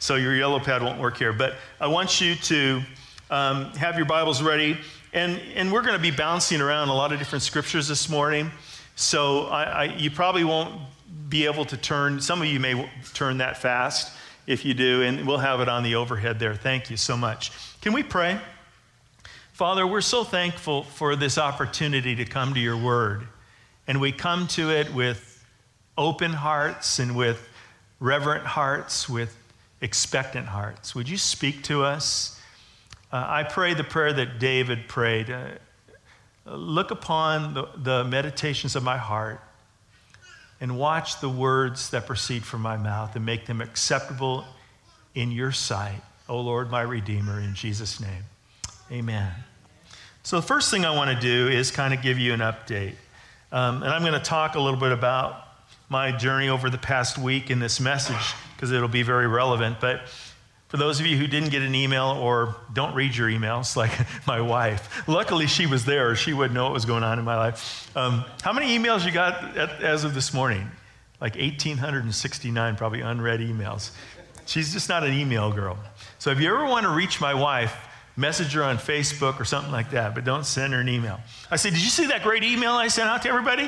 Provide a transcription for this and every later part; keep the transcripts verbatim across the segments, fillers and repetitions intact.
So your yellow pad won't work here. But I want you to um, have your Bibles ready. And, and we're going to be bouncing around a lot of different scriptures this morning. So I, I, you probably won't be able to turn. Some of you may turn that fast if you do. And we'll have it on the overhead there. Thank you so much. Can we pray? Father, we're so thankful for this opportunity to come to your word. And we come to it with open hearts and with reverent hearts, with expectant hearts. Would you speak to us? Uh, I pray the prayer that David prayed. Uh, look upon the, the meditations of my heart and watch the words that proceed from my mouth and make them acceptable in your sight, O Lord, my Redeemer, in Jesus' name. Amen. So the first thing I want to do is kind of give you an update. Um, and I'm going to talk a little bit about my journey over the past week in this message because it'll be very relevant. But for those of you who didn't get an email or don't read your emails, like my wife, luckily she was there or she would know what was going on in my life. Um, how many emails you got at, as of this morning? Like one thousand eight hundred sixty-nine probably unread emails. She's just not an email girl. So if you ever want to reach my wife, message her on Facebook or something like that, but don't send her an email. I said, did you see that great email I sent out to everybody?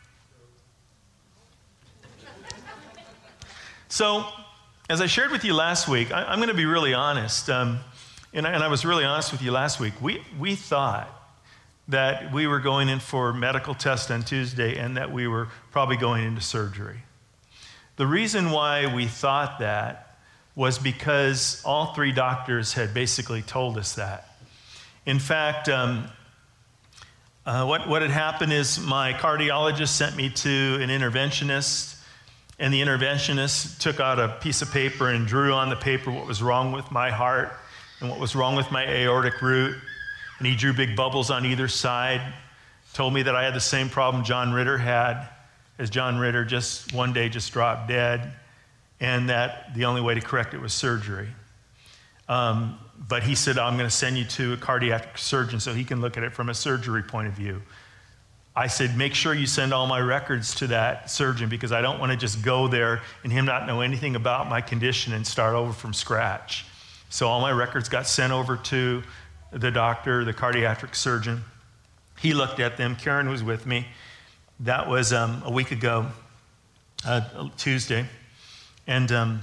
So, as I shared with you last week, I, I'm going to be really honest, um, and, I, and I was really honest with you last week. We, we thought that we were going in for medical test on Tuesday and that we were probably going into surgery. The reason why we thought that was because all three doctors had basically told us that. In fact, um, uh, what, what had happened is my cardiologist sent me to an interventionist, and the interventionist took out a piece of paper and drew on the paper what was wrong with my heart and what was wrong with my aortic root. And he drew big bubbles on either side, told me that I had the same problem John Ritter had, as John Ritter just one day just dropped dead, and that the only way to correct it was surgery. Um, but he said, I'm going to send you to a cardiac surgeon so he can look at it from a surgery point of view. I said, make sure you send all my records to that surgeon because I don't want to just go there and him not know anything about my condition and start over from scratch. So all my records got sent over to the doctor, the cardiac surgeon. He looked at them. Karen was with me. That was um, a week ago, uh, Tuesday. And um,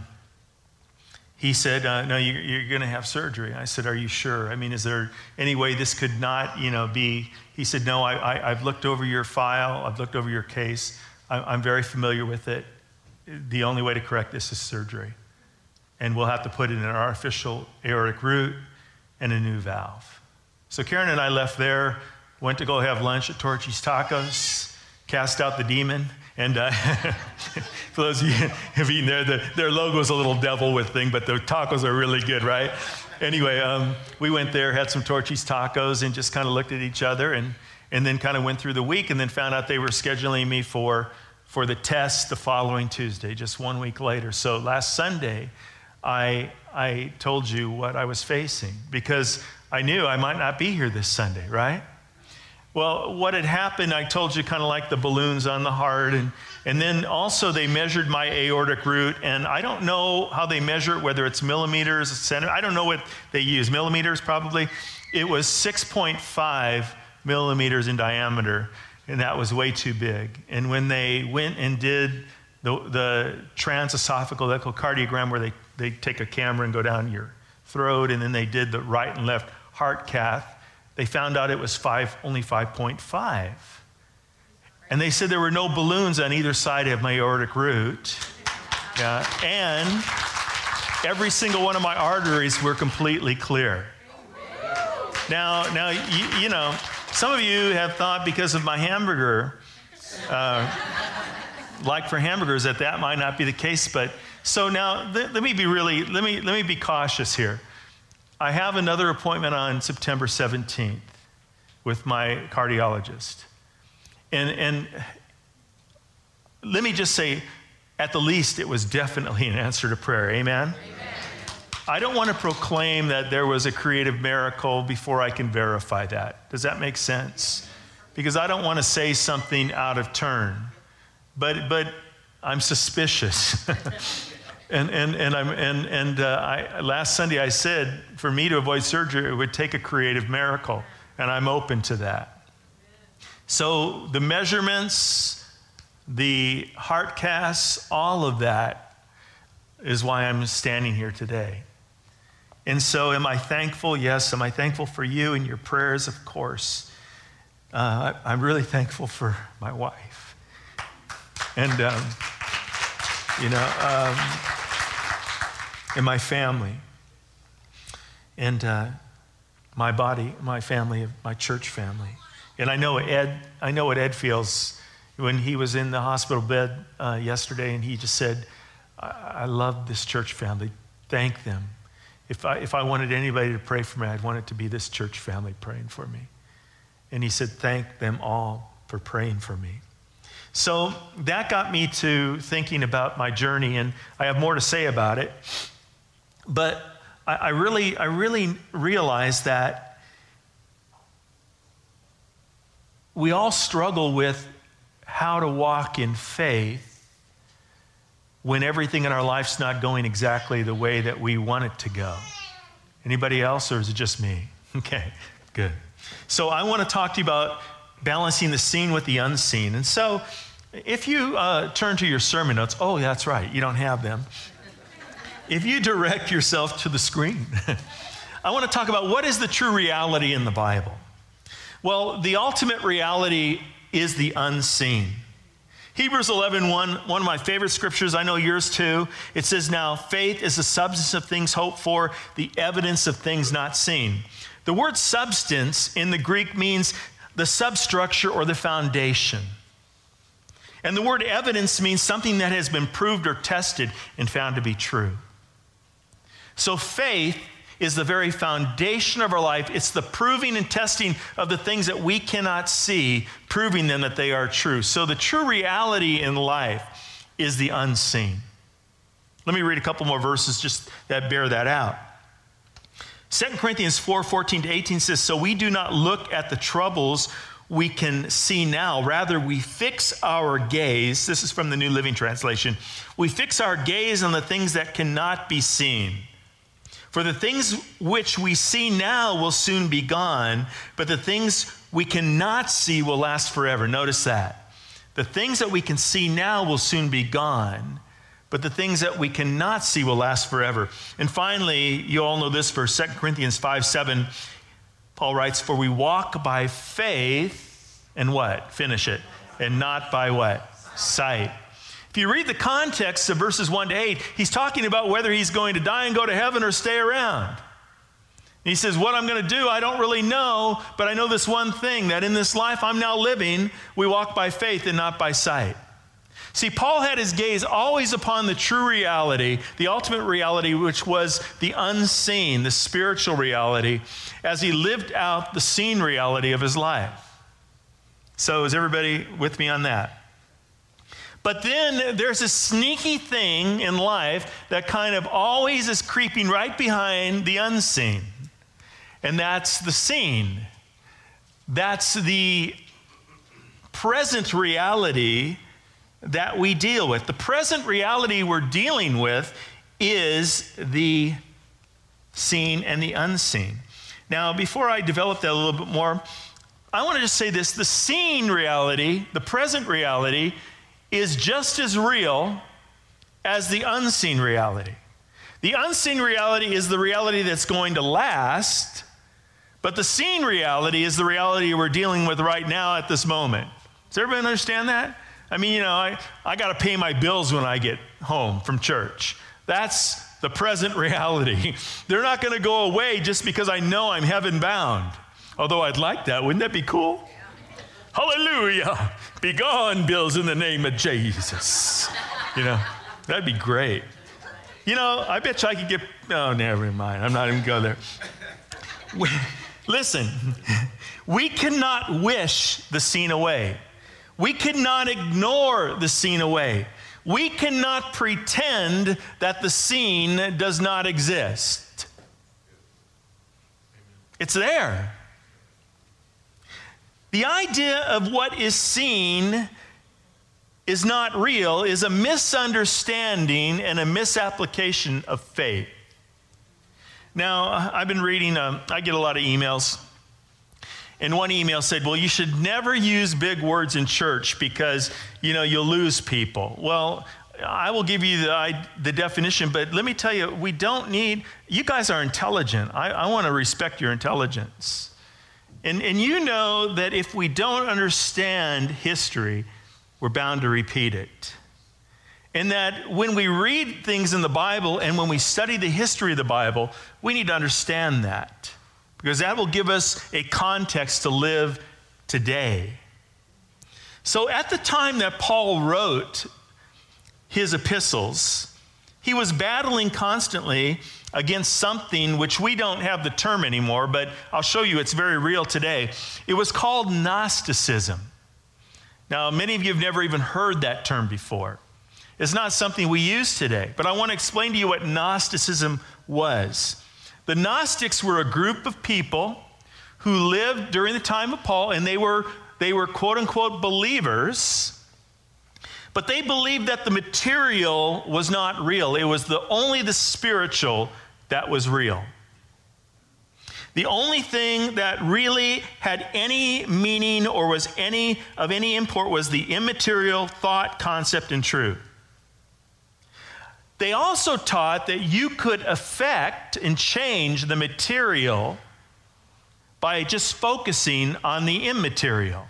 he said, uh, no, you're, you're going to have surgery. I said, are you sure? I mean, is there any way this could not, you know, be... He said, no, I, I, I've looked over your file. I've looked over your case. I, I'm very familiar with it. The only way to correct this is surgery. And we'll have to put in an artificial aortic root and a new valve. So Karen and I left there, went to go have lunch at Torchy's Tacos, cast out the demon. And uh, for those of you who have eaten there, the, their logo is a little devil with thing, but the tacos are really good, right? Anyway, um, we went there, had some Torchy's Tacos, and just kind of looked at each other, and, and then kind of went through the week, and then found out they were scheduling me for, for the test the following Tuesday, just one week later. So last Sunday, I, I told you what I was facing, because I knew I might not be here this Sunday, right? Well, what had happened, I told you, kind of like the balloons on the heart, and, and then also they measured my aortic root, and I don't know how they measure it, whether it's millimeters, centimeters, I don't know what they use, millimeters probably. It was six point five millimeters in diameter, and that was way too big. And when they went and did the, the transesophageal echocardiogram, where they, they take a camera and go down your throat, and then they did the right and left heart cath, they found out it was five, only five point five. And they said there were no balloons on either side of my aortic root. Yeah. And every single one of my arteries were completely clear. Now, now you, you know, some of you have thought because of my hamburger, uh, like for hamburgers, that that might not be the case. But so now th- let me be really, let me let me be cautious here. I have another appointment on September seventeenth with my cardiologist. And, and let me just say, at the least, it was definitely an answer to prayer. Amen? Amen. I don't want to proclaim that there was a creative miracle before I can verify that. Does that make sense? Because I don't want to say something out of turn. But, but I'm suspicious. And and and I'm and and uh, I, last Sunday I said for me to avoid surgery it would take a creative miracle, and I'm open to that. So the measurements, the heart casts, all of that is why I'm standing here today. And so, am I thankful? Yes. Am I thankful for you and your prayers? Of course. Uh, I, I'm really thankful for my wife, and um, you know. Um, And my family, and uh, my body, my family, my church family. And I know Ed, I know what Ed feels when he was in the hospital bed uh, yesterday, and he just said, I, I love this church family. Thank them. If I, if I wanted anybody to pray for me, I'd want it to be this church family praying for me. And he said, thank them all for praying for me. So that got me to thinking about my journey, and I have more to say about it. But I, I really, I really realize that we all struggle with how to walk in faith when everything in our life's not going exactly the way that we want it to go. Anybody else, or is it just me? Okay, good. So I want to talk to you about balancing the seen with the unseen. And so if you uh, turn to your sermon notes, oh, that's right, you don't have them. If you direct yourself to the screen, I want to talk about what is the true reality in the Bible. Well, the ultimate reality is the unseen. Hebrews eleven one, one of my favorite scriptures, I know yours too. It says, now faith is the substance of things hoped for, the evidence of things not seen. The word substance in the Greek means the substructure or the foundation. And the word evidence means something that has been proved or tested and found to be true. So faith is the very foundation of our life. It's the proving and testing of the things that we cannot see, proving them that they are true. So the true reality in life is the unseen. Let me read a couple more verses just that bear that out. Second Corinthians four, fourteen to eighteen says, so we do not look at the troubles we can see now. Rather, we fix our gaze. This is from the New Living Translation. We fix our gaze on the things that cannot be seen. For the things which we see now will soon be gone, but the things we cannot see will last forever. Notice that. The things that we can see now will soon be gone, but the things that we cannot see will last forever. And finally, you all know this verse, Second Corinthians five, seven. Paul writes, for we walk by faith and what? Finish it. And not by what? Sight. If you read the context of verses one to eight, he's talking about whether he's going to die and go to heaven or stay around. And he says, what I'm going to do, I don't really know, but I know this one thing, that in this life I'm now living, we walk by faith and not by sight. See, Paul had his gaze always upon the true reality, the ultimate reality, which was the unseen, the spiritual reality, as he lived out the seen reality of his life. So is everybody with me on that? But then there's a sneaky thing in life that kind of always is creeping right behind the unseen. And that's the seen. That's the present reality that we deal with. The present reality we're dealing with is the seen and the unseen. Now, before I develop that a little bit more, I want to just say this. The seen reality, the present reality, is just as real as the unseen reality. The unseen reality is the reality that's going to last, but the seen reality is the reality we're dealing with right now at this moment. Does everybody understand that? I mean, you know, I, I got to pay my bills when I get home from church. That's the present reality. They're not going to go away just because I know I'm heaven bound. Although I'd like that. Wouldn't that be cool? Hallelujah. Be gone, bills, in the name of Jesus. You know, that'd be great. You know, I bet you I could get, oh, never mind. I'm not even going there. We, listen, we cannot wish the seen away. We cannot ignore the seen away. We cannot pretend that the seen does not exist. It's there. The idea of what is seen is not real is a misunderstanding and a misapplication of faith. Now, I've been reading, um, I get a lot of emails, and one email said, well, you should never use big words in church because, you know, you'll lose people. Well, I will give you the, the definition, but let me tell you, we don't need, you guys are intelligent. I, I want to respect your intelligence. And, and you know that if we don't understand history, we're bound to repeat it. And that when we read things in the Bible and when we study the history of the Bible, we need to understand that, because that will give us a context to live today. So at the time that Paul wrote his epistles, he was battling constantly against something which we don't have the term anymore, but I'll show you it's very real today. It was called Gnosticism. Now, many of you have never even heard that term before. It's not something we use today, but I want to explain to you what Gnosticism was. The Gnostics were a group of people who lived during the time of Paul, and they were, they were quote-unquote believers, but they believed that the material was not real. It was the, only the spiritual that was real. The only thing that really had any meaning or was any of any import was the immaterial thought, concept, and truth. They also taught that you could affect and change the material by just focusing on the immaterial.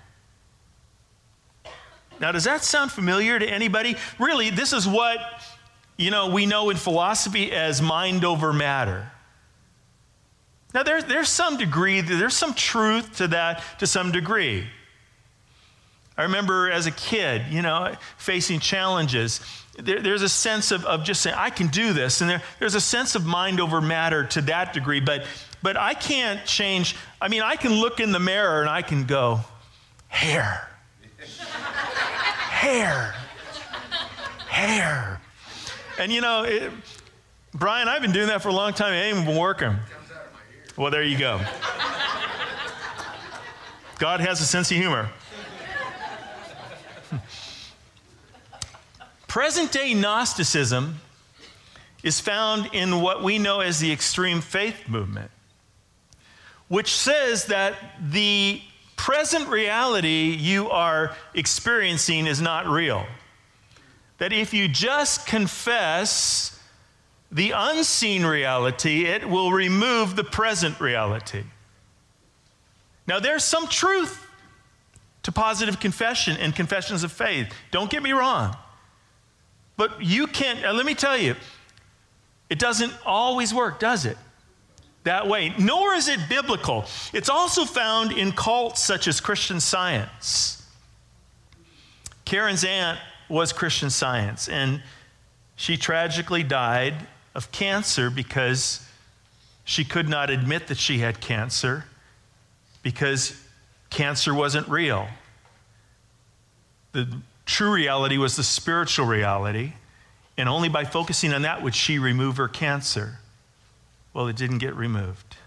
Now, does that sound familiar to anybody? Really, this is what, you know, we know in philosophy as mind over matter. Now, there, there's some degree, there's some truth to that to some degree. I remember as a kid, you know, facing challenges, there, there's a sense of, of just saying, I can do this. And there, there's a sense of mind over matter to that degree, but, but I can't change. I mean, I can look in the mirror and I can go, hair, hair, hair. And you know, it, Brian, I've been doing that for a long time. It ain't even been working. Well, there you go. God has a sense of humor. Present-day Gnosticism is found in what we know as the extreme faith movement, which says that the present reality you are experiencing is not real. That if you just confess the unseen reality, it will remove the present reality. Now, there's some truth to positive confession and confessions of faith. Don't get me wrong. But you can't, uh, let me tell you, it doesn't always work, does it? That way. Nor is it biblical. It's also found in cults such as Christian Science. Karen's aunt was Christian Science, and she tragically died of cancer because she could not admit that she had cancer because cancer wasn't real. The true reality was the spiritual reality, and only by focusing on that would she remove her cancer. Well, it didn't get removed.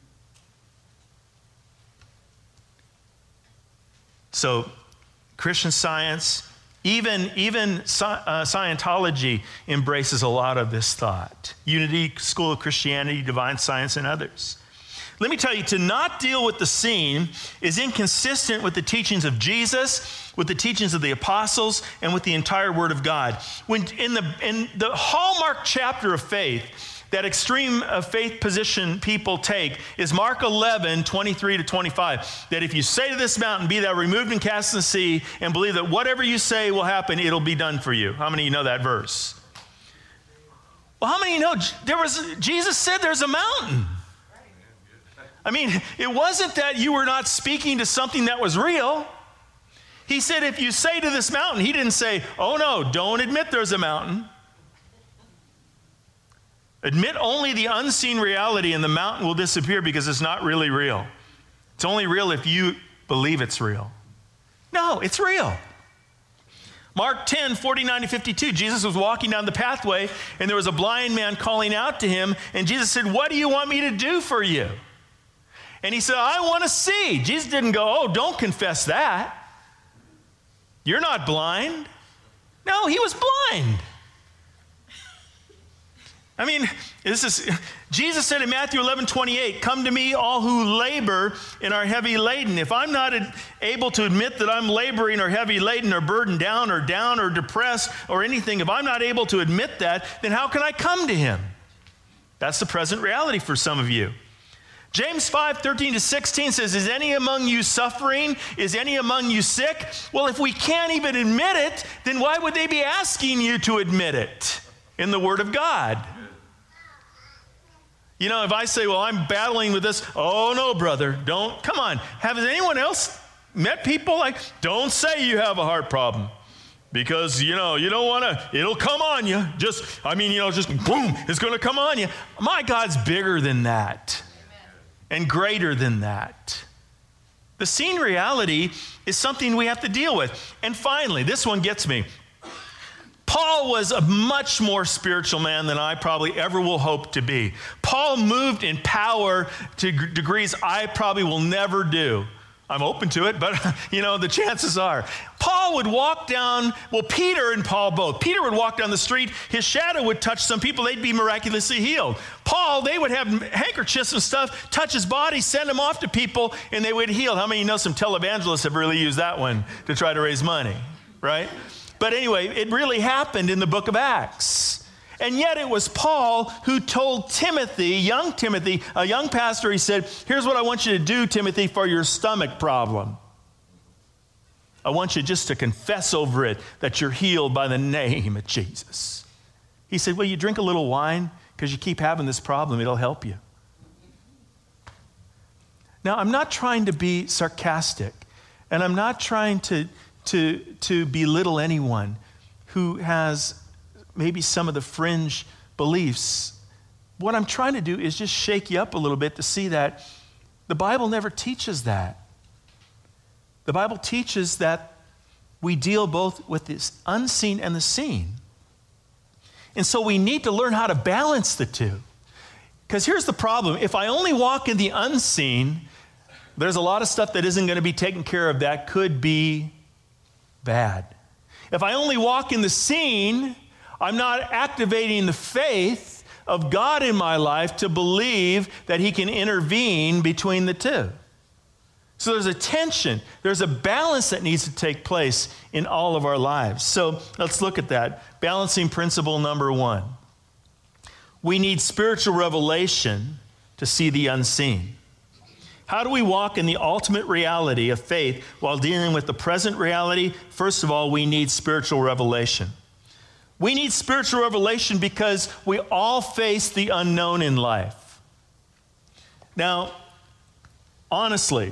So, Christian Science, even, even uh, Scientology embraces a lot of this thought. Unity School of Christianity, Divine Science, and others. Let me tell you, to not deal with the seen is inconsistent with the teachings of Jesus, with the teachings of the apostles, and with the entire Word of God. When in the, in the hallmark chapter of faith, that extreme uh, faith position people take is Mark eleven, twenty-three to twenty-five. That if you say to this mountain, be thou removed and cast in the sea, and believe that whatever you say will happen, it'll be done for you. How many of you know that verse? Well, how many of you know there was, Jesus said there's a mountain? I mean, it wasn't that you were not speaking to something that was real. He said, if you say to this mountain, he didn't say, oh no, don't admit there's a mountain. Admit only the unseen reality and the mountain will disappear because it's not really real. It's only real if you believe it's real. No, it's real. Mark ten, forty-nine to fifty-two, Jesus was walking down the pathway and there was a blind man calling out to him, and Jesus said, what do you want me to do for you? And he said, I want to see. Jesus didn't go, oh, don't confess that. You're not blind. No, he was blind. I mean, this is, Jesus said in Matthew eleven twenty-eight, come to me, all who labor and are heavy laden. If I'm not able to admit that I'm laboring or heavy laden or burdened down or down or depressed or anything, if I'm not able to admit that, then how can I come to him? That's the present reality for some of you. James five, thirteen to sixteen says, is any among you suffering? Is any among you sick? Well, if we can't even admit it, then why would they be asking you to admit it in the Word of God? You know, if I say, well, I'm battling with this, oh no, brother, don't, come on. Have anyone else met people like, don't say you have a heart problem because, you know, you don't want to, it'll come on you. Just, I mean, you know, just boom, it's going to come on you. My God's bigger than that. And greater than that. The seen reality is something we have to deal with. And finally, this one gets me. Paul was a much more spiritual man than I probably ever will hope to be. Paul moved in power to g- degrees I probably will never do. I'm open to it, but, you know, the chances are. Paul would walk down, well, Peter and Paul both. Peter would walk down the street. His shadow would touch some people. They'd be miraculously healed. Paul, they would have handkerchiefs and stuff, touch his body, send him off to people, and they would heal. How many of you know some televangelists have really used that one to try to raise money, right? But anyway, it really happened in the book of Acts. And yet it was Paul who told Timothy, young Timothy, a young pastor, he said, here's what I want you to do, Timothy, for your stomach problem. I want you just to confess over it that you're healed by the name of Jesus. He said, well, you drink a little wine because you keep having this problem. It'll help you. Now, I'm not trying to be sarcastic, and I'm not trying to, to, to belittle anyone who has maybe some of the fringe beliefs. What I'm trying to do is just shake you up a little bit to see that the Bible never teaches that. The Bible teaches that we deal both with the unseen and the seen. And so we need to learn how to balance the two. Because here's the problem. If I only walk in the unseen, there's a lot of stuff that isn't going to be taken care of that could be bad. If I only walk in the seen, I'm not activating the faith of God in my life to believe that he can intervene between the two. So there's a tension. There's a balance that needs to take place in all of our lives. So let's look at that. Balancing principle number one. We need spiritual revelation to see the unseen. How do we walk in the ultimate reality of faith while dealing with the present reality? First of all, we need spiritual revelation. We need spiritual revelation because we all face the unknown in life. Now, honestly,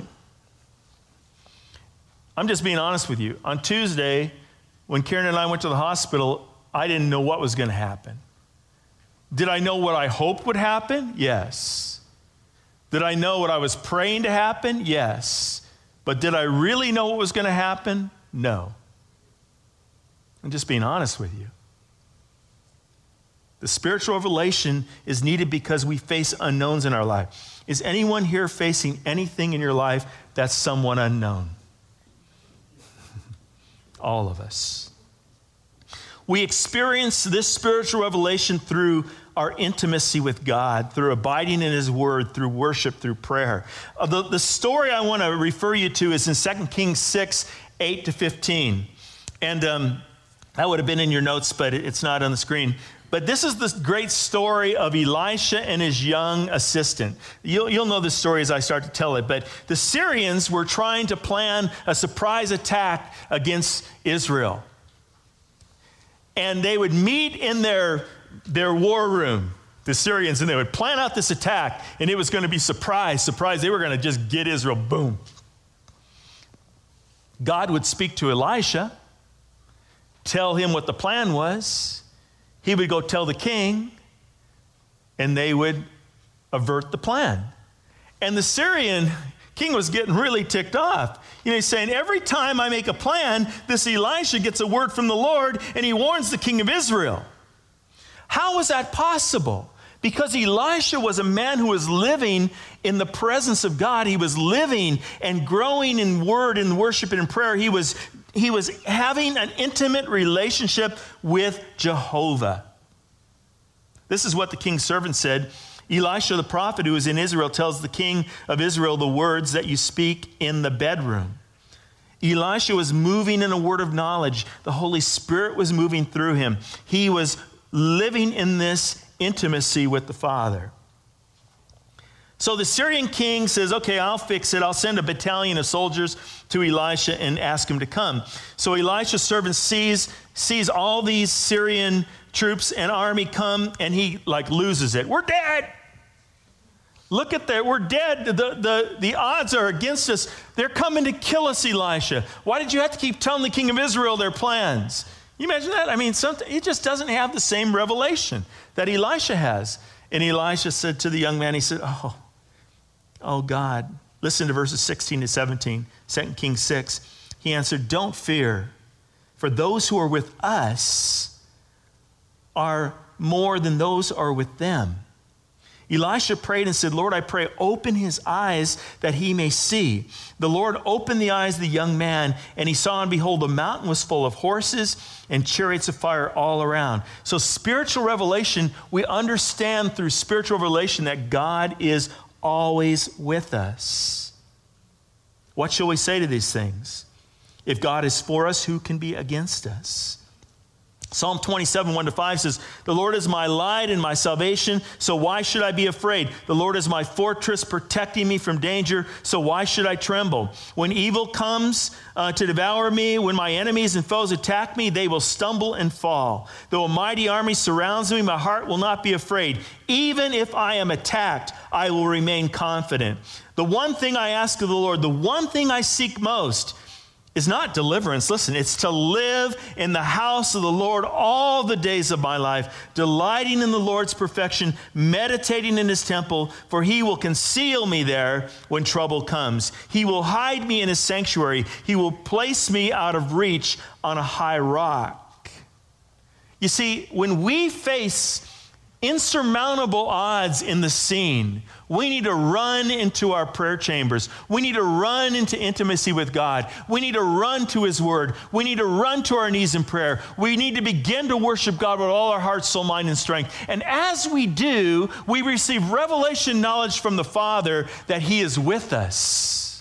I'm just being honest with you. On Tuesday, when Karen and I went to the hospital, I didn't know what was going to happen. Did I know what I hoped would happen? Yes. Did I know what I was praying to happen? Yes. But did I really know what was going to happen? No. I'm just being honest with you. The spiritual revelation is needed because we face unknowns in our life. Is anyone here facing anything in your life that's somewhat unknown? All of us. We experience this spiritual revelation through our intimacy with God, through abiding in his word, through worship, through prayer. Uh, the, the story I want to refer you to is in Second Kings six, eight to fifteen. And um, that would have been in your notes, but it, it's not on the screen. But this is the great story of Elisha and his young assistant. You'll, you'll know this story as I start to tell it, but the Syrians were trying to plan a surprise attack against Israel. And they would meet in their, their war room, the Syrians, and they would plan out this attack, and it was going to be surprise, surprise. They were going to just get Israel, boom. God would speak to Elisha, tell him what the plan was. He would go tell the king, and they would avert the plan. And the Syrian king was getting really ticked off. You know, he's saying, every time I make a plan, this Elisha gets a word from the Lord, and he warns the king of Israel. How was that possible? Because Elisha was a man who was living in the presence of God. He was living and growing in word and worship and in prayer. He was he was having an intimate relationship with Jehovah. This is what the king's servant said. Elisha the prophet who is in Israel tells the king of Israel the words that you speak in the bedroom. Elisha was moving in a word of knowledge. The Holy Spirit was moving through him. He was living in this intimacy with the Father. So the Syrian king says, okay, I'll fix it. I'll send a battalion of soldiers to Elisha and ask him to come. So Elisha's servant sees, sees all these Syrian troops and army come, and he like loses it. We're dead. Look at that. We're dead. The, the, the odds are against us. They're coming to kill us, Elisha. Why did you have to keep telling the king of Israel their plans? You imagine that? I mean, something, he just doesn't have the same revelation that Elisha has. And Elisha said to the young man, he said, oh, oh God. Listen to verses sixteen to seventeen, Second Kings six. He answered, don't fear, for those who are with us are more than those who are with them. Elisha prayed and said, Lord, I pray, open his eyes that he may see. The Lord opened the eyes of the young man, and he saw, and behold, the mountain was full of horses and chariots of fire all around. So spiritual revelation, we understand through spiritual revelation that God is always with us. What shall we say to these things? If God is for us, who can be against us? Psalm twenty-seven, one to five says, the Lord is my light and my salvation, so why should I be afraid? The Lord is my fortress, protecting me from danger, so why should I tremble? When evil comes uh, to devour me, when my enemies and foes attack me, they will stumble and fall. Though a mighty army surrounds me, my heart will not be afraid. Even if I am attacked, I will remain confident. The one thing I ask of the Lord, the one thing I seek most, is not deliverance. Listen, it's to live in the house of the Lord all the days of my life, delighting in the Lord's perfection, meditating in his temple, for he will conceal me there when trouble comes. He will hide me in his sanctuary. He will place me out of reach on a high rock. You see, when we face insurmountable odds in the scene, we need to run into our prayer chambers. We need to run into intimacy with God. We need to run to his word. We need to run to our knees in prayer. We need to begin to worship God with all our heart, soul, mind, and strength. And as we do, we receive revelation knowledge from the Father that he is with us.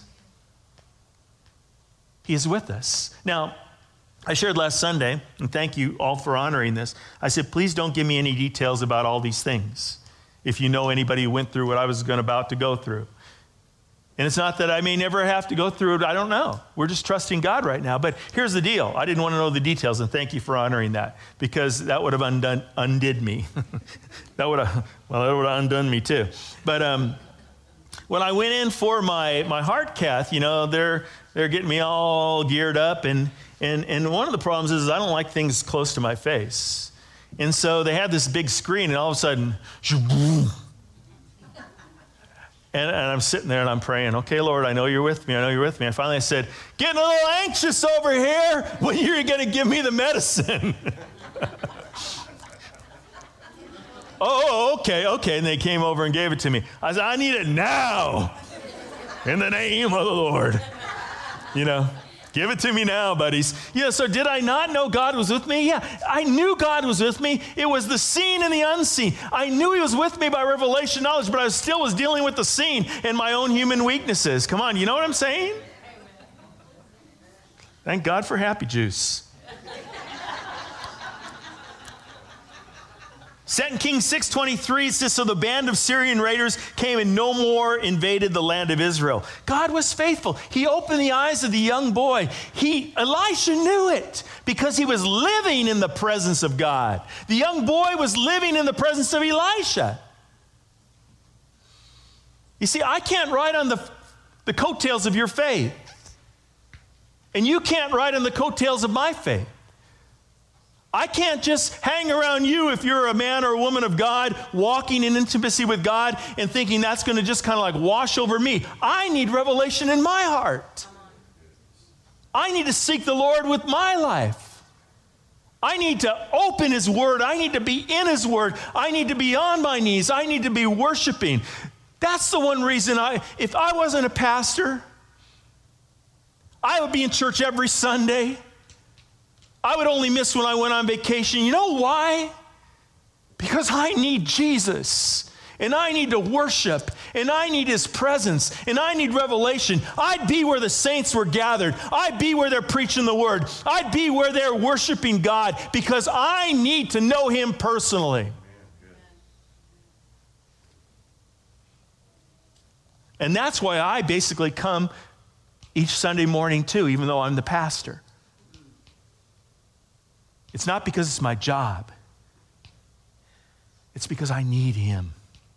He is with us. Now, I shared last Sunday, and thank you all for honoring this. I said, please don't give me any details about all these things if you know anybody who went through what I was going about to go through. And it's not that I may never have to go through it. I don't know. We're just trusting God right now. But here's the deal. I didn't want to know the details, and thank you for honoring that, because that would have undone, undid me. that would have, well, that would have undone me too. But um, when I went in for my, my heart cath, you know, they're, they're getting me all geared up, and And, and one of the problems is I don't like things close to my face. And so they had this big screen, and all of a sudden, and, and I'm sitting there and I'm praying, okay, Lord, I know you're with me. I know you're with me. And finally I said, getting a little anxious over here. When you're going to give me the medicine? oh, okay, okay. And they came over and gave it to me. I said, I need it now. In the name of the Lord. You know. Give it to me now, buddies. Yeah, so did I not know God was with me? Yeah, I knew God was with me. It was the seen and the unseen. I knew he was with me by revelation knowledge, but I still was dealing with the seen and my own human weaknesses. Come on, you know what I'm saying? Thank God for Happy Juice. Second Kings six twenty-three says, so the band of Syrian raiders came and no more invaded the land of Israel. God was faithful. He opened the eyes of the young boy. He, Elisha knew it because he was living in the presence of God. The young boy was living in the presence of Elisha. You see, I can't ride on the, the coattails of your faith. And you can't ride on the coattails of my faith. I can't just hang around you if you're a man or a woman of God, walking in intimacy with God and thinking that's going to just kind of like wash over me. I need revelation in my heart. I need to seek the Lord with my life. I need to open his word. I need to be in his word. I need to be on my knees. I need to be worshiping. That's the one reason I, if I wasn't a pastor, I would be in church every Sunday. I would only miss when I went on vacation. You know why? Because I need Jesus, and I need to worship, and I need his presence, and I need revelation. I'd be where the saints were gathered. I'd be where they're preaching the word. I'd be where they're worshiping God because I need to know him personally. And that's why I basically come each Sunday morning too, even though I'm the pastor. It's not because it's my job. It's because I need him.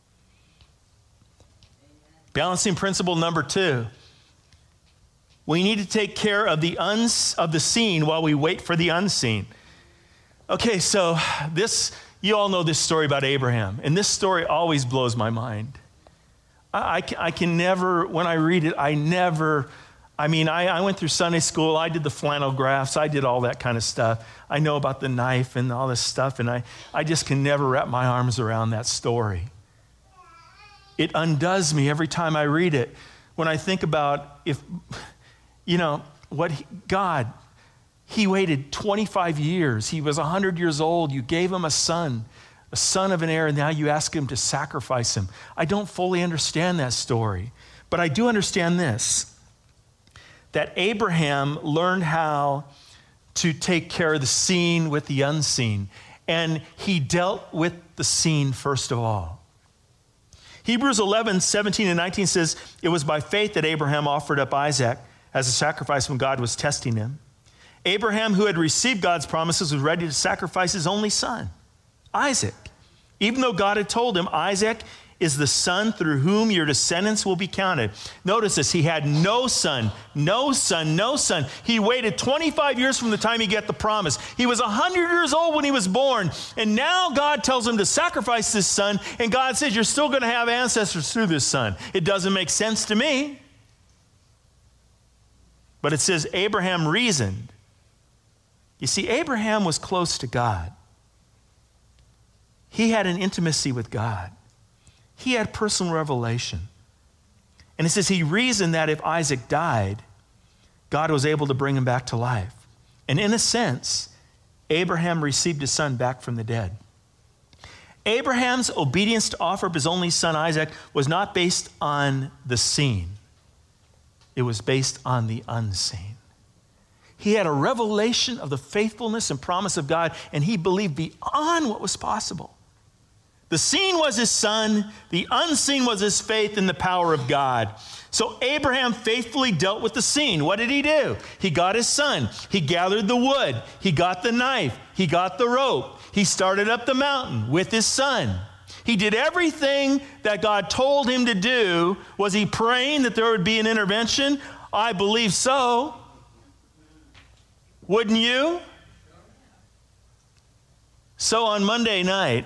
Balancing principle number two. We need to take care of the uns of the seen while we wait for the unseen. Okay, so this, you all know this story about Abraham, and this story always blows my mind. I, I, can, I can never, when I read it, I never, I mean, I, I went through Sunday school, I did the flannel graphs, I did all that kind of stuff. I know about the knife and all this stuff, and I, I just can never wrap my arms around that story. It undoes me every time I read it. When I think about if, you know, what he, God, he waited twenty-five years. He was one hundred years old. You gave him a son, a son of an heir, and now you ask him to sacrifice him. I don't fully understand that story, but I do understand this, that Abraham learned how to take care of the seen with the unseen, and he dealt with the seen first of all. Hebrews eleven, seventeen and nineteen says, it was by faith that Abraham offered up Isaac as a sacrifice when God was testing him. Abraham, who had received God's promises, was ready to sacrifice his only son, Isaac. Even though God had told him, Isaac is the son through whom your descendants will be counted. Notice this, he had no son, no son, no son. He waited twenty-five years from the time he got the promise. He was one hundred years old when he was born, and now God tells him to sacrifice this son, and God says, you're still going to have ancestors through this son. It doesn't make sense to me. But it says Abraham reasoned. You see, Abraham was close to God. He had an intimacy with God. He had personal revelation. And it says he reasoned that if Isaac died, God was able to bring him back to life. And in a sense, Abraham received his son back from the dead. Abraham's obedience to offer up his only son Isaac was not based on the seen. It was based on the unseen. He had a revelation of the faithfulness and promise of God, and he believed beyond what was possible. The seen was his son, the unseen was his faith in the power of God. So Abraham faithfully dealt with the seen. What did he do? He got his son. He gathered the wood. He got the knife. He got the rope. He started up the mountain with his son. He did everything that God told him to do. Was he praying that there would be an intervention? I believe so. Wouldn't you? So on Monday night,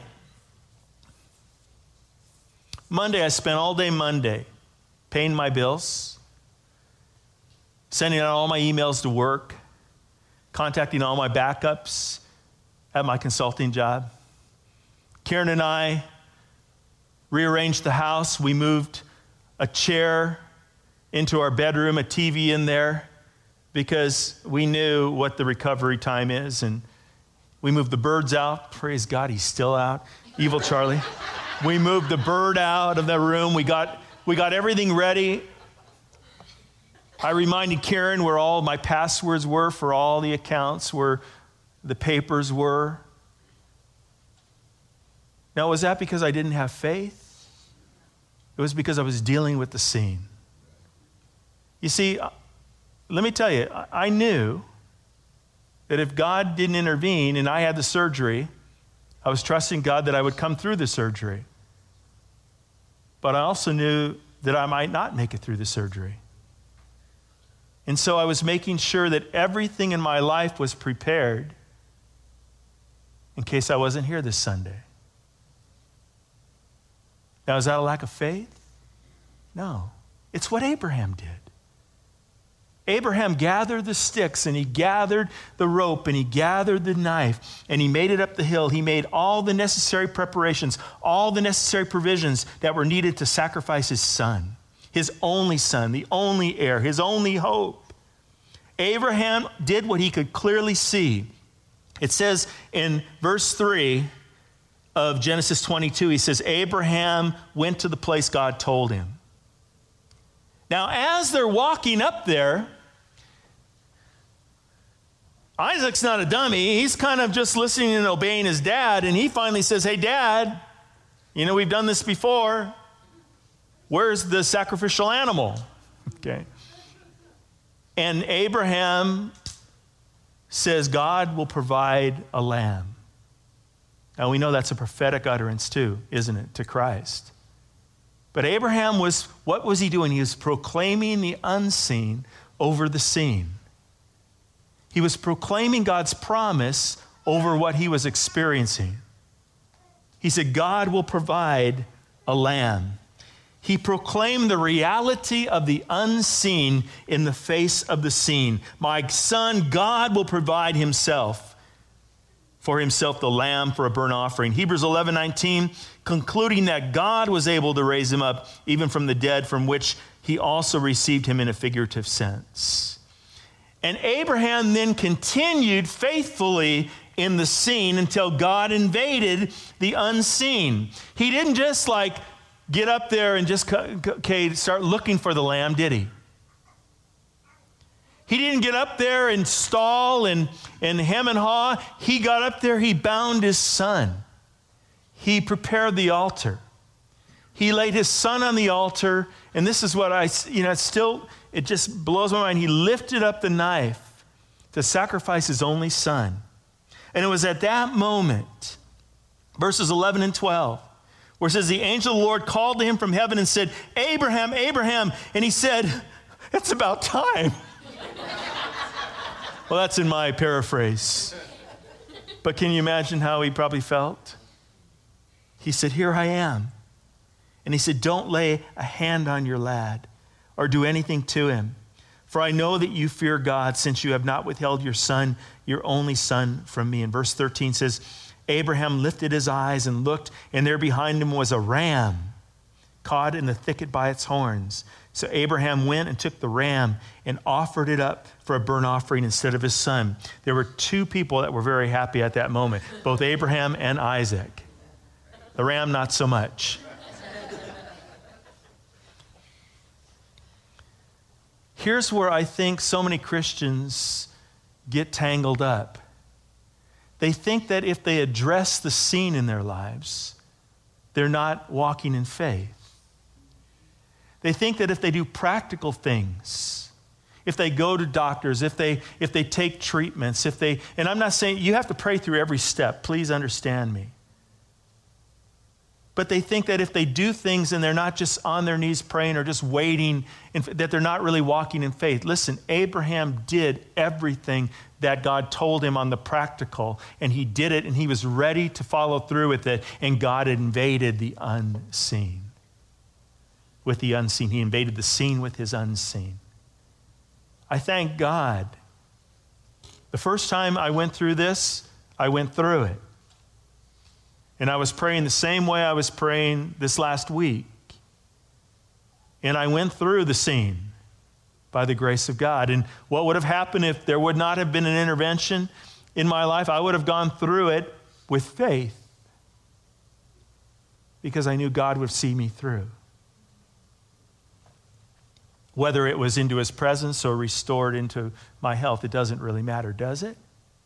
Monday, I spent all day Monday paying my bills, sending out all my emails to work, contacting all my backups at my consulting job. Karen and I rearranged the house. We moved a chair into our bedroom, a T V in there, because we knew what the recovery time is. And we moved the birds out. Praise God, he's still out. Evil Charlie. We moved the bird out of the room. We got, we got everything ready. I reminded Karen where all my passwords were for all the accounts, where the papers were. Now, was that because I didn't have faith? It was because I was dealing with the scene. You see, let me tell you, I knew that if God didn't intervene and I had the surgery, I was trusting God that I would come through the surgery. But I also knew that I might not make it through the surgery. And so I was making sure that everything in my life was prepared in case I wasn't here this Sunday. Now, is that a lack of faith? No. It's what Abraham did. Abraham gathered the sticks, and he gathered the rope, and he gathered the knife, and he made it up the hill. He made all the necessary preparations, all the necessary provisions that were needed to sacrifice his son, his only son, the only heir, his only hope. Abraham did what he could clearly see. It says in verse three of Genesis twenty-two, he says, Abraham went to the place God told him. Now, as they're walking up there, Isaac's not a dummy. He's kind of just listening and obeying his dad. And he finally says, hey, Dad, you know, we've done this before. Where's the sacrificial animal? Okay. And Abraham says, God will provide a lamb. Now, we know that's a prophetic utterance too, isn't it, to Christ? But Abraham was, what was he doing? He was proclaiming the unseen over the seen. He was proclaiming God's promise over what he was experiencing. He said, God will provide a lamb. He proclaimed the reality of the unseen in the face of the seen. My son, God will provide himself for himself the lamb for a burnt offering. Hebrews eleven nineteen, concluding that God was able to raise him up even from the dead, from which he also received him in a figurative sense. And Abraham then continued faithfully in the seen until God invaded the unseen. He didn't just like get up there and just okay, start looking for the lamb, did he? He didn't get up there and stall and, and hem and haw. He got up there, he bound his son. He prepared the altar. He laid his son on the altar, and this is what I, you know, it's still, it just blows my mind. He lifted up the knife to sacrifice his only son. And it was at that moment, verses eleven and twelve, where it says, the angel of the Lord called to him from heaven and said, Abraham, Abraham. And he said, it's about time. Well, that's in my paraphrase. But can you imagine how he probably felt? He said, here I am. And he said, don't lay a hand on your lad or do anything to him. For I know that you fear God, since you have not withheld your son, your only son, from me. And verse thirteen says, Abraham lifted his eyes and looked, and there behind him was a ram caught in the thicket by its horns. So Abraham went and took the ram and offered it up for a burnt offering instead of his son. There were two people that were very happy at that moment, both Abraham and Isaac. The ram, not so much. Here's where I think so many Christians get tangled up. They think that if they address the seen in their lives, they're not walking in faith. They think that if they do practical things, if they go to doctors, if they if they take treatments, if they, and I'm not saying you have to pray through every step, please understand me. But they think that if they do things and they're not just on their knees praying or just waiting, that they're not really walking in faith. Listen, Abraham did everything that God told him on the practical, and he did it, and he was ready to follow through with it, and God invaded the unseen. With the unseen. He invaded the seen with his unseen. I thank God. The first time I went through this, I went through it. And I was praying the same way I was praying this last week. And I went through the scene by the grace of God. And what would have happened if there would not have been an intervention in my life? I would have gone through it with faith because I knew God would see me through. Whether it was into his presence or restored into my health, it doesn't really matter, does it?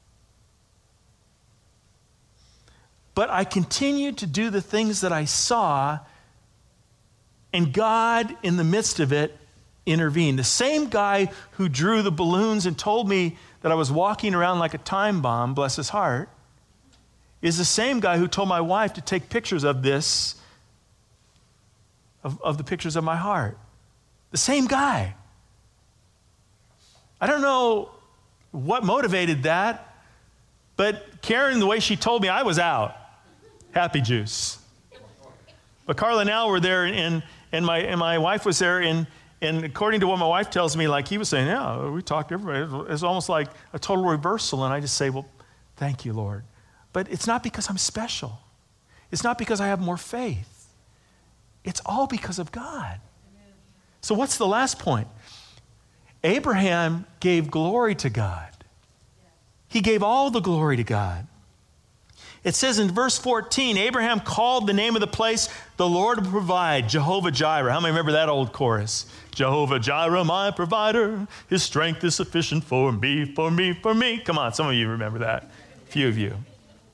But I continued to do the things that I saw, and God, in the midst of it, intervened. The same guy who drew the balloons and told me that I was walking around like a time bomb, bless his heart, is the same guy who told my wife to take pictures of this, of, of the pictures of my heart. The same guy. I don't know what motivated that, but Karen, the way she told me, I was out. Happy juice. But Carla and Al were there, and and my and my wife was there, and and according to what my wife tells me, like he was saying, yeah, we talked to everybody. It's almost like a total reversal, and I just say, well, thank you, Lord. But it's not because I'm special. It's not because I have more faith. It's all because of God. So what's the last point? Abraham gave glory to God. He gave all the glory to God. It says in verse fourteen, Abraham called the name of the place, the Lord will provide, Jehovah Jireh. How many remember that old chorus? Jehovah Jireh, my provider, his strength is sufficient for me, for me, for me. Come on, some of you remember that. A few of you.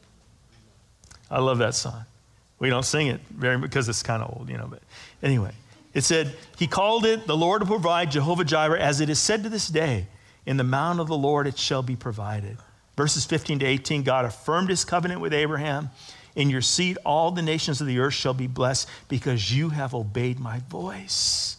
I love that song. We don't sing it very because it's kind of old, you know, but anyway. It said, he called it, the Lord will provide, Jehovah Jireh, as it is said to this day, in the mount of the Lord it shall be provided. Verses fifteen to eighteen, God affirmed his covenant with Abraham. In your seed, all the nations of the earth shall be blessed because you have obeyed my voice.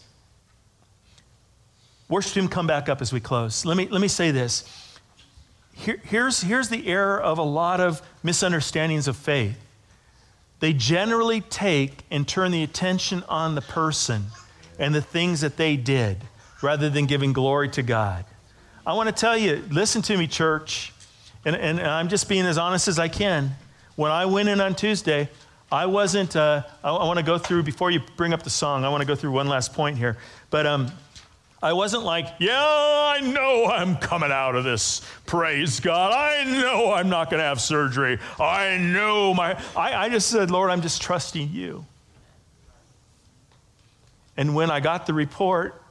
Worship him, come back up as we close. Let me, let me say this. Here, here's, here's the error of a lot of misunderstandings of faith. They generally take and turn the attention on the person and the things that they did rather than giving glory to God. I want to tell you, listen to me, church. And, and I'm just being as honest as I can. When I went in on Tuesday, I wasn't, uh, I, I want to go through, before you bring up the song, I want to go through one last point here. But um, I wasn't like, yeah, I know I'm coming out of this. Praise God. I know I'm not going to have surgery. I know my, I, I just said, Lord, I'm just trusting you. And when I got the report,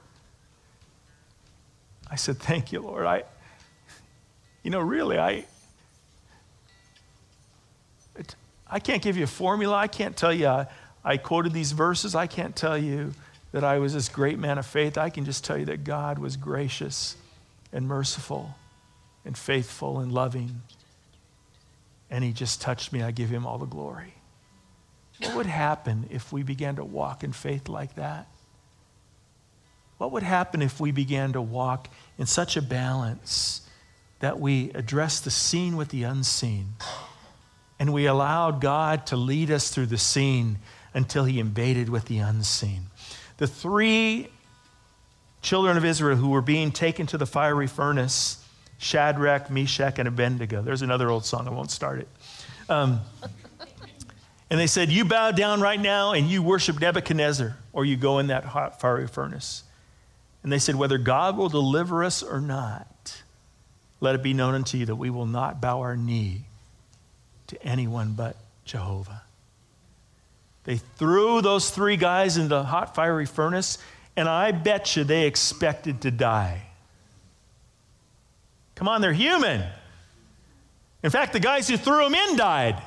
I said, thank you, Lord. I, You know, really, I it, I can't give you a formula. I can't tell you I, I quoted these verses. I can't tell you that I was this great man of faith. I can just tell you that God was gracious and merciful and faithful and loving. And he just touched me. I give him all the glory. What would happen if we began to walk in faith like that? What would happen if we began to walk in such a balance that we address the seen with the unseen, and we allowed God to lead us through the seen until he invaded with the unseen? The three children of Israel who were being taken to the fiery furnace, Shadrach, Meshach, and Abednego. There's another old song, I won't start it. Um, and they said, you bow down right now and you worship Nebuchadnezzar, or you go in that hot fiery furnace. And they said, whether God will deliver us or not, let it be known unto you that we will not bow our knee to anyone but Jehovah. They threw those three guys into the hot, fiery furnace, and I bet you they expected to die. Come on, they're human. In fact, the guys who threw them in died.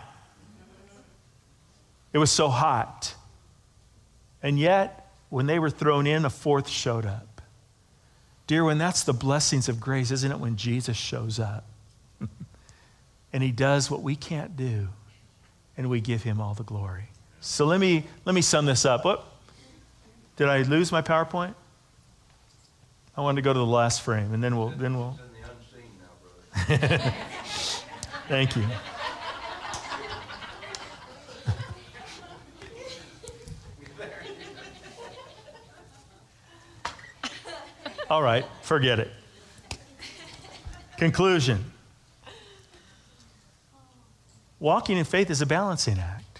It was so hot. And yet, when they were thrown in, a fourth showed up. Dear one, that's the blessings of grace, isn't it, when Jesus shows up? And he does what we can't do, and we give him all the glory. So let me let me sum this up. What? Did I lose my PowerPoint? I wanted to go to the last frame, and then we'll then we'll. It's in the unseen now, brother. Thank you. All right, forget it. Conclusion. Walking in faith is a balancing act.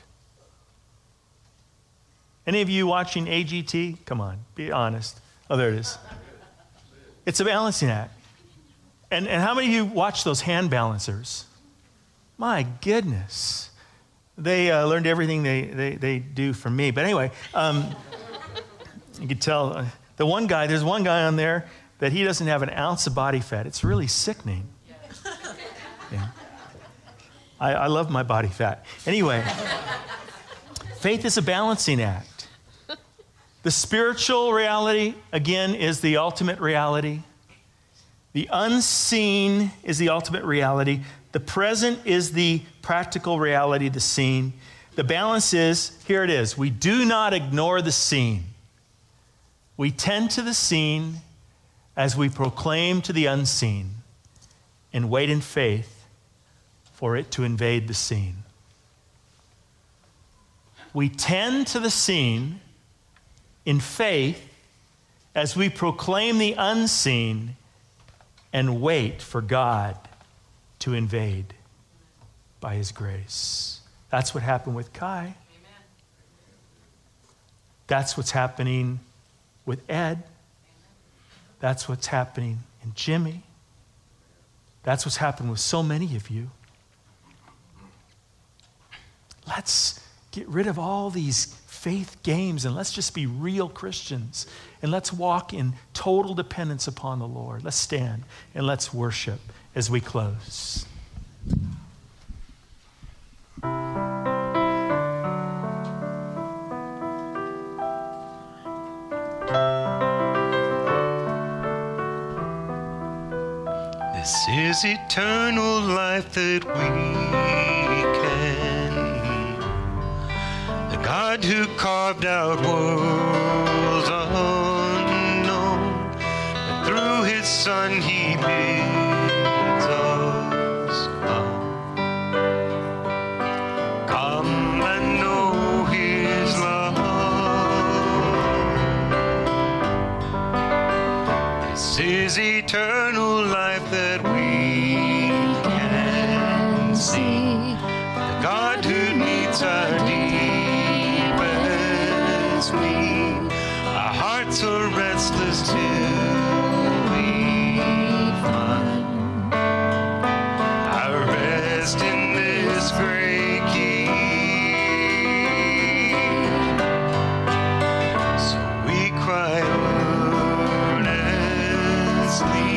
Any of you watching A G T? Come on, be honest. Oh, there it is. It's a balancing act. And, and how many of you watch those hand balancers? My goodness. They uh, learned everything they, they, they do from me. But anyway, um, you can tell... Uh, The one guy, there's one guy on there that he doesn't have an ounce of body fat. It's really sickening. Yeah. I, I love my body fat. Anyway, faith is a balancing act. The spiritual reality, again, is the ultimate reality. The unseen is the ultimate reality. The present is the practical reality, the seen. The balance is, here it is, we do not ignore the seen. We tend to the seen as we proclaim to the unseen and wait in faith for it to invade the seen. We tend to the seen in faith as we proclaim the unseen and wait for God to invade by his grace. That's what happened with Kai. Amen. That's what's happening with Ed. That's what's happening in Jimmy. That's what's happened with so many of you. Let's get rid of all these faith games and let's just be real Christians. And let's walk in total dependence upon the Lord. Let's stand and let's worship as we close. This is eternal life that we can. The God who carved out worlds unknown, and through his Son he bids us come. Come and know his love. This is eternal life that we can see. The God who meets our deepest need. Our hearts are restless till we find our rest in this great King. So we cry earnestly.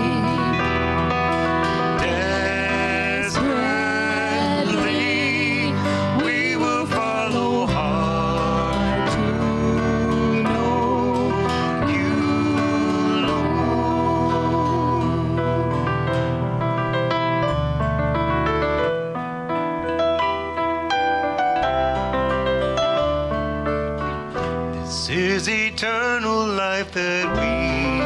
Is eternal life that we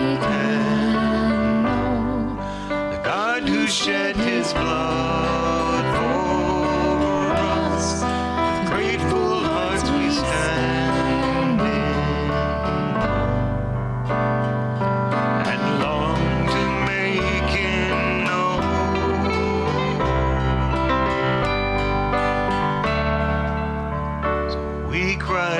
can know. The God who shed his blood for us. With grateful hearts we stand in awe and long to make him known. So we cry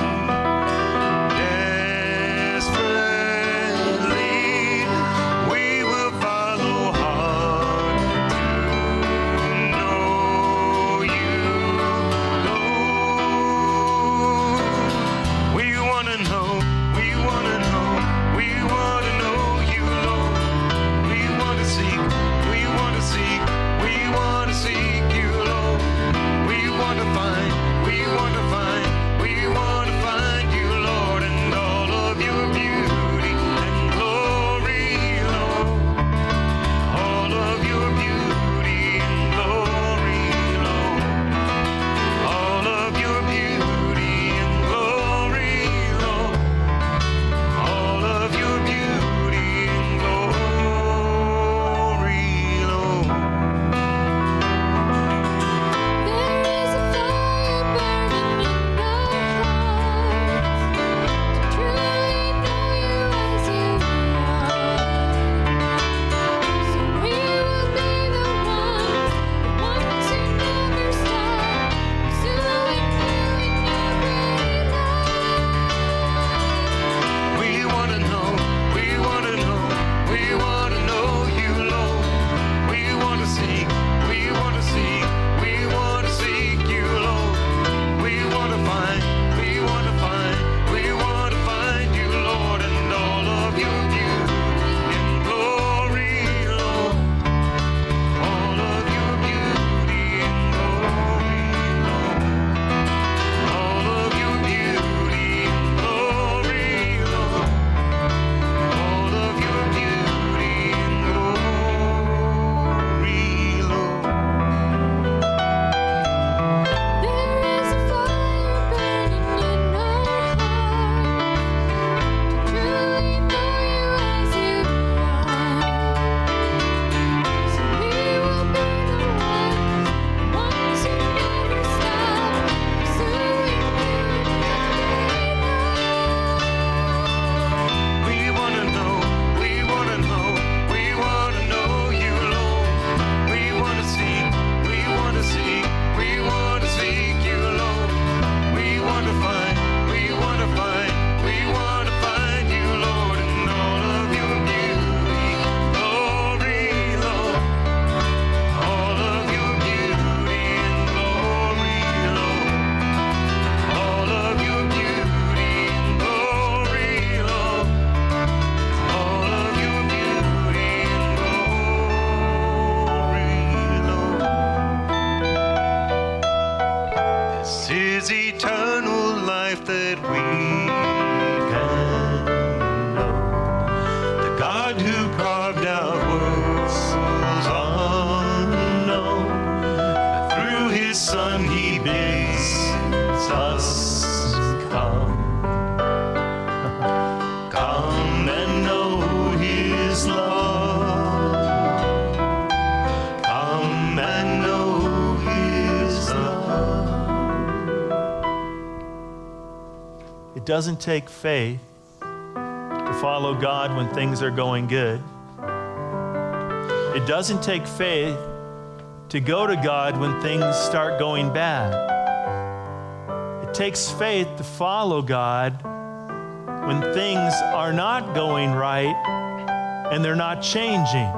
desperately, we This is eternal life that we can know. The God who carved out worlds unknown, but through his Son he bids us come. Come and know his love. Come and know his love. It doesn't take faith to follow God when things are going good. It doesn't take faith to go to God when things start going bad. It takes faith to follow God when things are not going right and they're not changing.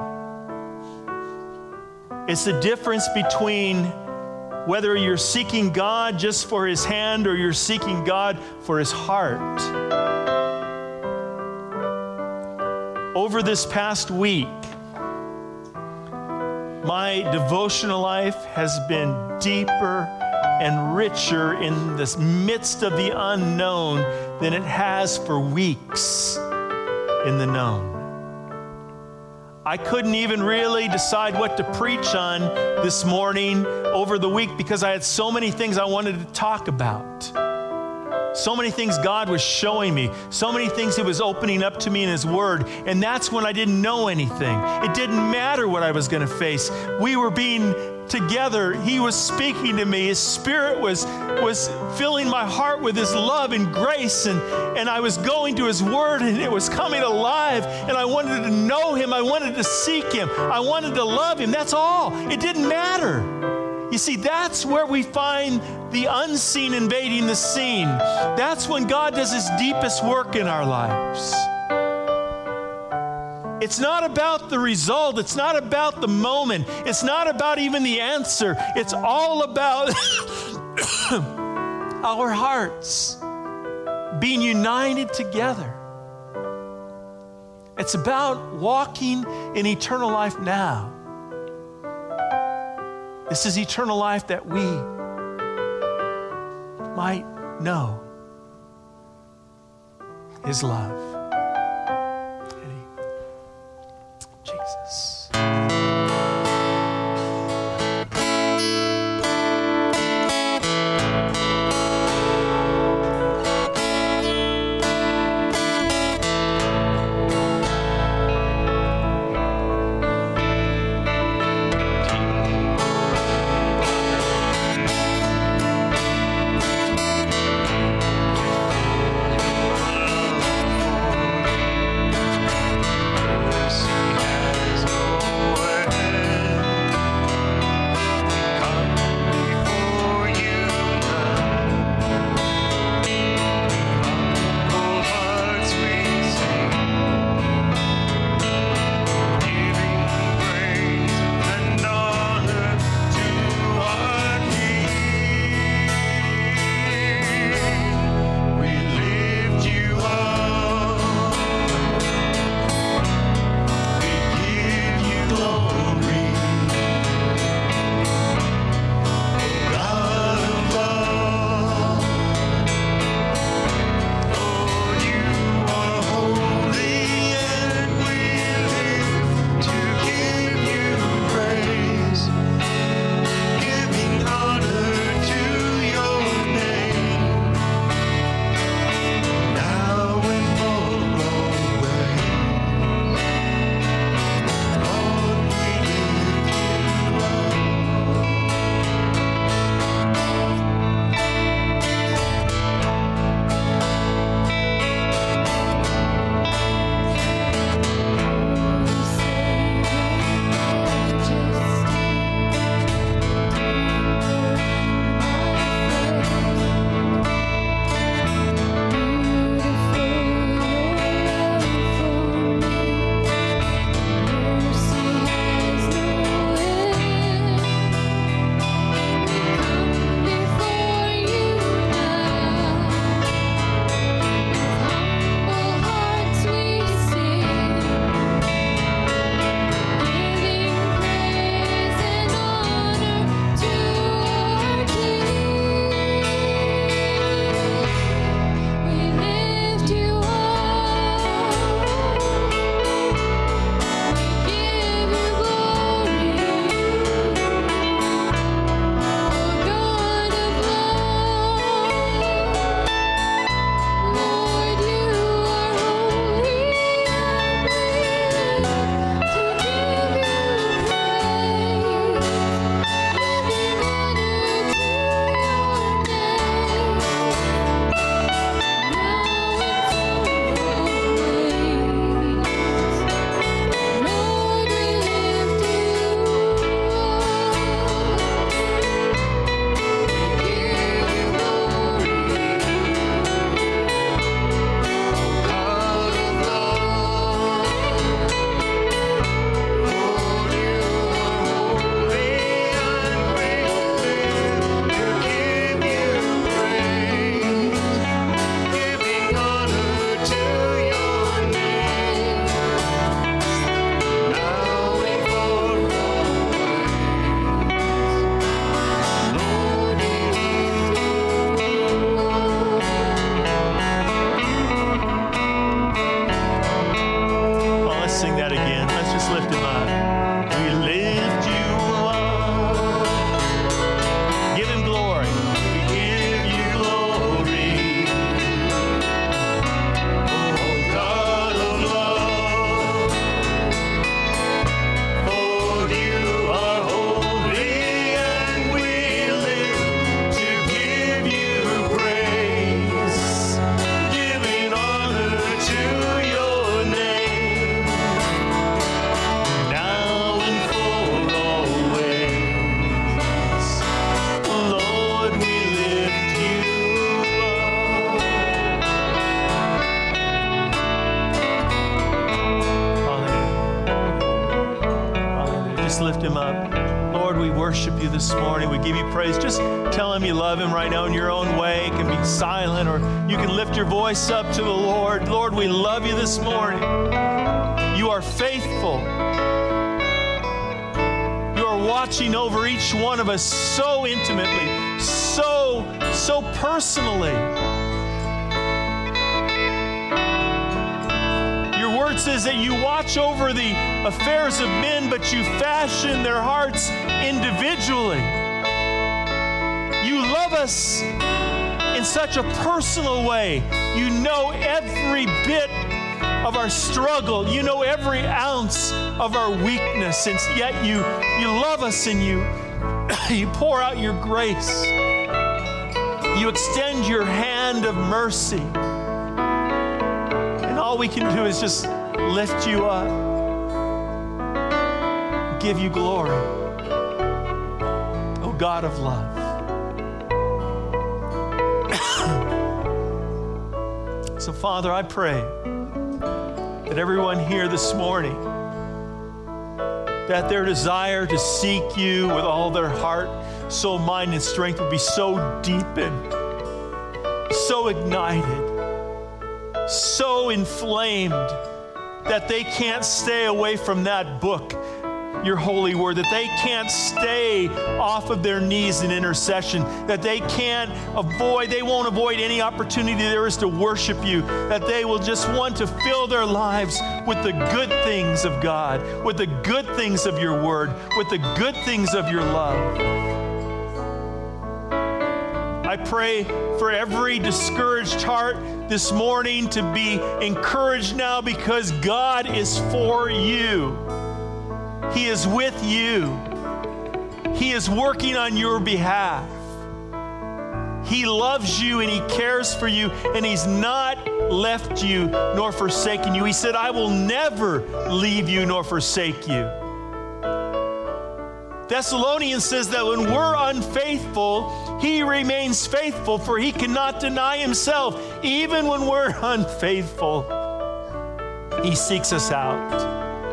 It's the difference between whether you're seeking God just for his hand or you're seeking God for his heart. Over this past week, my devotional life has been deeper and richer in the midst of the unknown than it has for weeks in the known. I couldn't even really decide what to preach on this morning over the week because I had so many things I wanted to talk about. So many things God was showing me. So many things he was opening up to me in his word. And that's when I didn't know anything. It didn't matter what I was going to face. We were being together. He was speaking to me. His spirit was, was filling my heart with his love and grace. And, and I was going to his word and it was coming alive. And I wanted to know him. I wanted to seek him. I wanted to love him. That's all. It didn't matter. You see, that's where we find the unseen invading the scene. That's when God does his deepest work in our lives. It's not about the result. It's not about the moment. It's not about even the answer. It's all about our hearts being united together. It's about walking in eternal life now. This is eternal life that we might know his love. Jesus. For up. Lord, we worship you this morning. We give you praise. Just tell him you love him right now in your own way. It can be silent, or you can lift your voice up to the Lord. Lord, we love you this morning. You are faithful. You are watching over each one of us so intimately, so, so personally. Your word says that you watch over the affairs of men, but you fashion their hearts individually. You love us in such a personal way. You know every bit of our struggle. You know every ounce of our weakness, and yet you, you love us, and you, you pour out your grace. You extend your hand of mercy. And all we can do is just lift you up, give you glory. Oh, God of love. So, Father, I pray that everyone here this morning, that their desire to seek you with all their heart, soul, mind, and strength would be so deepened, so ignited, so inflamed that they can't stay away from that book, your holy word, that they can't stay off of their knees in intercession, that they can't avoid, they won't avoid any opportunity there is to worship you, that they will just want to fill their lives with the good things of God, with the good things of your word, with the good things of your love. I pray for every discouraged heart this morning to be encouraged now, because God is for you. He is with you. He is working on your behalf. He loves you and he cares for you, and he's not left you nor forsaken you. He said, I will never leave you nor forsake you. Thessalonians says that when we're unfaithful, he remains faithful, for he cannot deny himself. Even when we're unfaithful, he seeks us out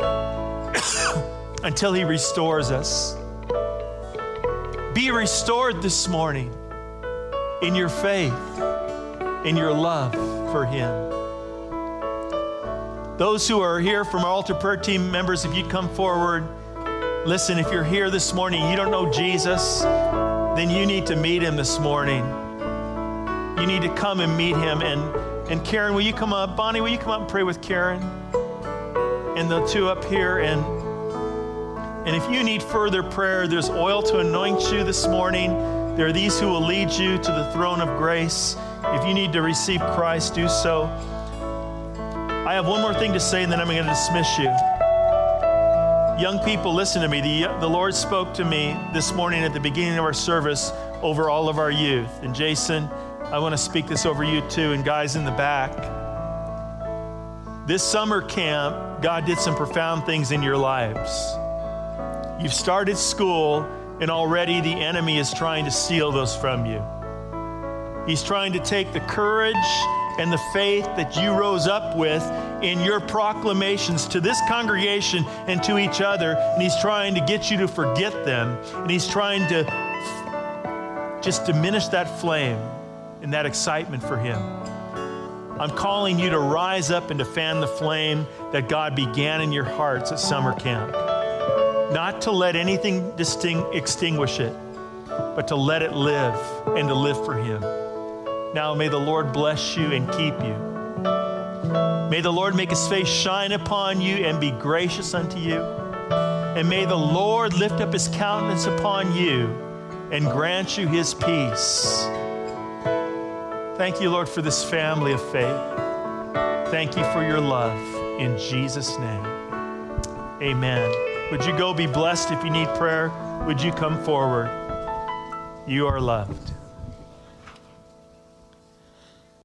until he restores us. Be restored this morning in your faith, in your love for him. Those who are here from our altar prayer team members, if you'd come forward. Listen, if you're here this morning and you don't know Jesus, then you need to meet him this morning. You need to come and meet him. And, and Karen, will you come up? Bonnie, will you come up and pray with Karen? And the two up here. And, and if you need further prayer, there's oil to anoint you this morning. There are these who will lead you to the throne of grace. If you need to receive Christ, do so. I have one more thing to say, and then I'm going to dismiss you. Young people, listen to me. The, the Lord spoke to me this morning at the beginning of our service over all of our youth. And Jason, I want to speak this over you too, and guys in the back. This summer camp, God did some profound things in your lives. You've started school, and already the enemy is trying to steal those from you. He's trying to take the courage and the faith that you rose up with in your proclamations to this congregation and to each other, and he's trying to get you to forget them, and he's trying to f- just diminish that flame and that excitement for him. I'm calling you to rise up and to fan the flame that God began in your hearts at summer camp. Not to let anything disting- extinguish it, but to let it live and to live for him. Now may the Lord bless you and keep you. May the Lord make his face shine upon you and be gracious unto you. And may the Lord lift up his countenance upon you and grant you his peace. Thank you, Lord, for this family of faith. Thank you for your love. In Jesus' name, amen. Would you go be blessed? If you need prayer, would you come forward? You are loved.